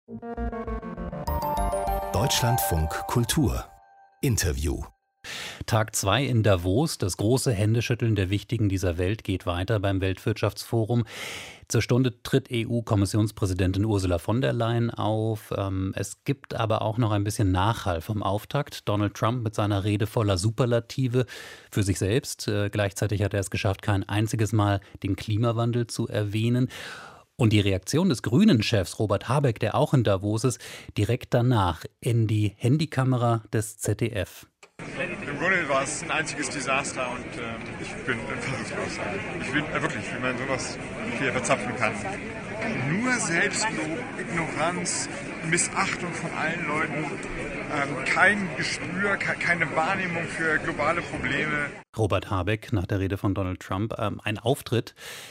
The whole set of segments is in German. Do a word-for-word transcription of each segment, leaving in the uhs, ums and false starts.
Deutschlandfunk Kultur Interview. Tag zwei in Davos, das große Händeschütteln der Wichtigen dieser Welt geht weiter beim Weltwirtschaftsforum. Zur Stunde tritt E U-Kommissionspräsidentin Ursula von der Leyen auf. Es gibt aber auch noch ein bisschen Nachhall vom Auftakt. Donald Trump mit seiner Rede voller Superlative für sich selbst. Gleichzeitig hat er es geschafft, kein einziges Mal den Klimawandel zu erwähnen. Und die Reaktion des Grünen-Chefs Robert Habeck, der auch in Davos ist, direkt danach in die Handykamera des Z D F. Im Grunde war es ein einziges Desaster und äh, ich bin fassungslos. Ich bin äh, wirklich, wie man sowas hier verzapfen kann. Nur Selbstlob, Ignoranz, Missachtung von allen Leuten, ähm, kein Gespür, ke- keine Wahrnehmung für globale Probleme. Robert Habeck nach der Rede von Donald Trump, ähm, ein Auftritt,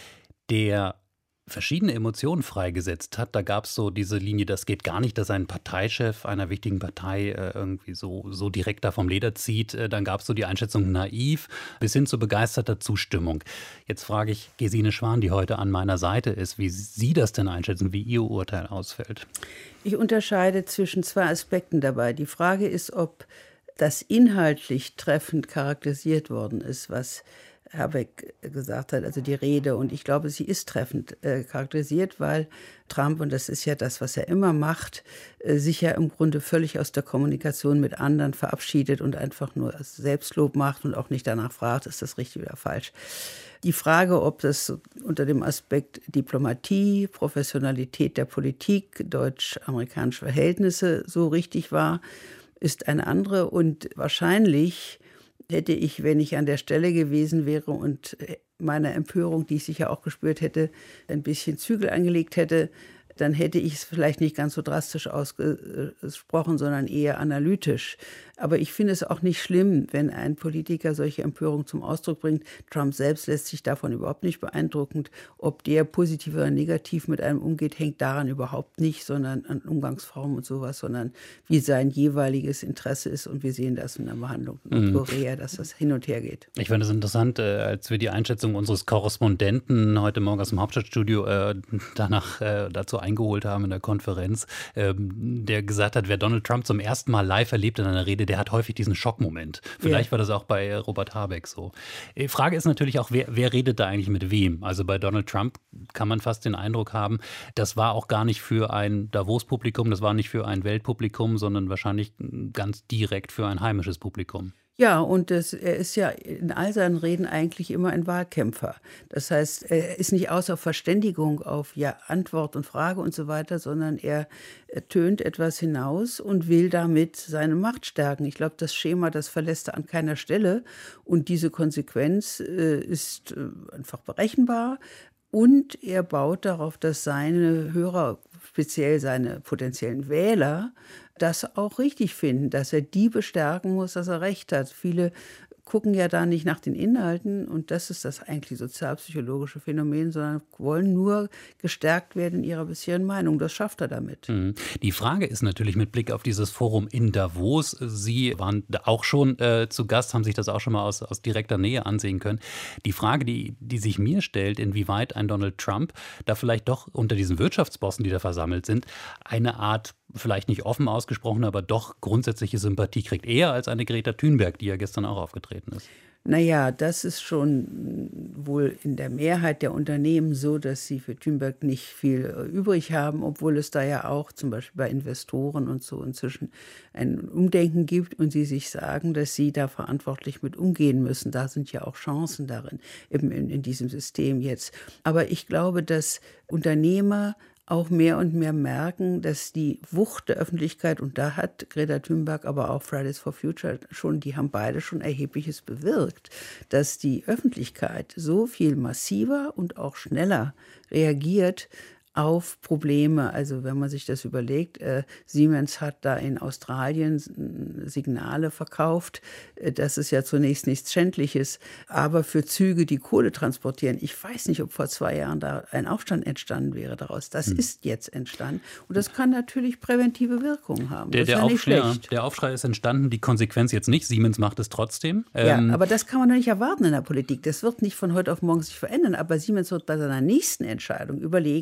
der verschiedene Emotionen freigesetzt hat. Da gab es so diese Linie, das geht gar nicht, dass ein Parteichef einer wichtigen Partei äh, irgendwie so, so direkt da vom Leder zieht. Äh, dann gab es so die Einschätzung naiv bis hin zu begeisterter Zustimmung. Jetzt frage ich Gesine Schwan, die heute an meiner Seite ist, wie Sie das denn einschätzen, wie Ihr Urteil ausfällt. Ich unterscheide zwischen zwei Aspekten dabei. Die Frage ist, ob das inhaltlich treffend charakterisiert worden ist, was Habeck gesagt hat, also die Rede. Und ich glaube, sie ist treffend äh, charakterisiert, weil Trump, und das ist ja das, was er immer macht, äh, sich ja im Grunde völlig aus der Kommunikation mit anderen verabschiedet und einfach nur Selbstlob macht und auch nicht danach fragt, ist das richtig oder falsch. Die Frage, ob das unter dem Aspekt Diplomatie, Professionalität der Politik, deutsch-amerikanische Verhältnisse so richtig war, ist eine andere. Und wahrscheinlich hätte ich, wenn ich an der Stelle gewesen wäre und meiner Empörung, die ich sicher auch gespürt hätte, ein bisschen Zügel angelegt hätte, dann hätte ich es vielleicht nicht ganz so drastisch ausgesprochen, sondern eher analytisch. Aber ich finde es auch nicht schlimm, wenn ein Politiker solche Empörung zum Ausdruck bringt. Trump selbst lässt sich davon überhaupt nicht beeindrucken. Ob der positiv oder negativ mit einem umgeht, hängt daran überhaupt nicht, sondern an Umgangsformen und sowas, sondern wie sein jeweiliges Interesse ist. Und wir sehen das in der Behandlung in Korea, dass das hin und her geht. Ich finde es interessant, als wir die Einschätzung unseres Korrespondenten heute Morgen aus dem Hauptstadtstudio äh, danach äh, dazu eingeholt haben in der Konferenz, ähm, der gesagt hat, wer Donald Trump zum ersten Mal live erlebt in einer Rede, der hat häufig diesen Schockmoment. Vielleicht ja. war das auch bei Robert Habeck so. Die Frage ist natürlich auch, wer, wer redet da eigentlich mit wem? Also bei Donald Trump kann man fast den Eindruck haben, das war auch gar nicht für ein Davos-Publikum, das war nicht für ein Weltpublikum, sondern wahrscheinlich ganz direkt für ein heimisches Publikum. Ja, und das, er ist ja in all seinen Reden eigentlich immer ein Wahlkämpfer. Das heißt, er ist nicht außer Verständigung auf ja, Antwort und Frage und so weiter, sondern er, er tönt etwas hinaus und will damit seine Macht stärken. Ich glaube, das Schema, das verlässt er an keiner Stelle. Und diese Konsequenz äh, ist äh, einfach berechenbar. Und er baut darauf, dass seine Hörer, speziell seine potenziellen Wähler, das auch richtig finden, dass er die bestärken muss, dass er recht hat. Viele gucken ja da nicht nach den Inhalten und das ist das eigentlich sozialpsychologische Phänomen, sondern wollen nur gestärkt werden in ihrer bisherigen Meinung. Das schafft er damit. Die Frage ist natürlich mit Blick auf dieses Forum in Davos, Sie waren auch schon äh, zu Gast, haben sich das auch schon mal aus, aus direkter Nähe ansehen können. Die Frage, die, die sich mir stellt, inwieweit ein Donald Trump da vielleicht doch unter diesen Wirtschaftsbossen, die da versammelt sind, eine Art vielleicht nicht offen ausgesprochen, aber doch grundsätzliche Sympathie kriegt. Eher als eine Greta Thunberg, die ja gestern auch aufgetreten ist. Naja, das ist schon wohl in der Mehrheit der Unternehmen so, dass sie für Thunberg nicht viel übrig haben, obwohl es da ja auch zum Beispiel bei Investoren und so inzwischen ein Umdenken gibt und sie sich sagen, dass sie da verantwortlich mit umgehen müssen. Da sind ja auch Chancen darin, eben in, in diesem System jetzt. Aber ich glaube, dass Unternehmer auch mehr und mehr merken, dass die Wucht der Öffentlichkeit, und da hat Greta Thunberg, aber auch Fridays for Future schon, die haben beide schon Erhebliches bewirkt, dass die Öffentlichkeit so viel massiver und auch schneller reagiert auf Probleme. Also wenn man sich das überlegt, äh, Siemens hat da in Australien Signale verkauft. Äh, das ist ja zunächst nichts Schändliches. Aber für Züge, die Kohle transportieren, ich weiß nicht, ob vor zwei Jahren da ein Aufstand entstanden wäre daraus. Das hm. ist jetzt entstanden. Und das kann natürlich präventive Wirkungen haben. Der, das ist der, ja nicht Aufschrei, schlecht. der Aufschrei ist entstanden, die Konsequenz jetzt nicht. Siemens macht es trotzdem. Ja, ähm, aber das kann man doch nicht erwarten in der Politik. Das wird nicht von heute auf morgen sich verändern. Aber Siemens wird bei seiner nächsten Entscheidung überlegen,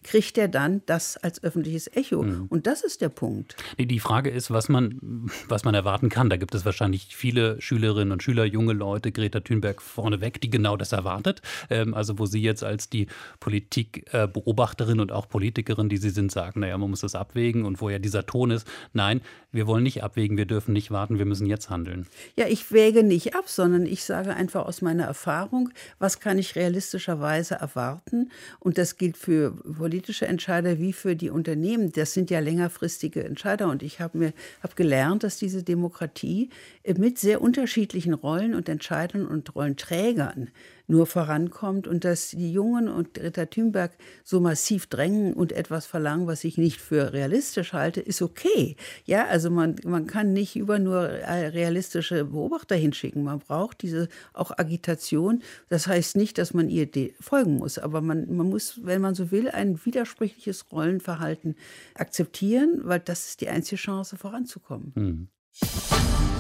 kriegt er dann das als öffentliches Echo. Mhm. Und das ist der Punkt. Die Frage ist, was man, was man erwarten kann. Da gibt es wahrscheinlich viele Schülerinnen und Schüler, junge Leute, Greta Thunberg vorneweg, die genau das erwartet. Also wo Sie jetzt als die Politikbeobachterin und auch Politikerin, die Sie sind, sagen, naja, man muss das abwägen und wo ja dieser Ton ist, nein, wir wollen nicht abwägen, wir dürfen nicht warten, wir müssen jetzt handeln. Ja, ich wäge nicht ab, sondern ich sage einfach aus meiner Erfahrung, was kann ich realistischerweise erwarten? Und das gilt für politische Entscheider wie für die Unternehmen. Das sind ja längerfristige Entscheider. Und ich habe mir hab gelernt, dass diese Demokratie mit sehr unterschiedlichen Rollen und Entscheidern und Rollenträgern nur vorankommt und dass die Jungen und Greta Thunberg so massiv drängen und etwas verlangen, was ich nicht für realistisch halte, ist okay. Ja, also man, man kann nicht über nur realistische Beobachter hinschicken. Man braucht diese auch Agitation. Das heißt nicht, dass man ihr folgen muss, aber man, man muss, wenn man so will, ein widersprüchliches Rollenverhalten akzeptieren, weil das ist die einzige Chance, voranzukommen. Hm.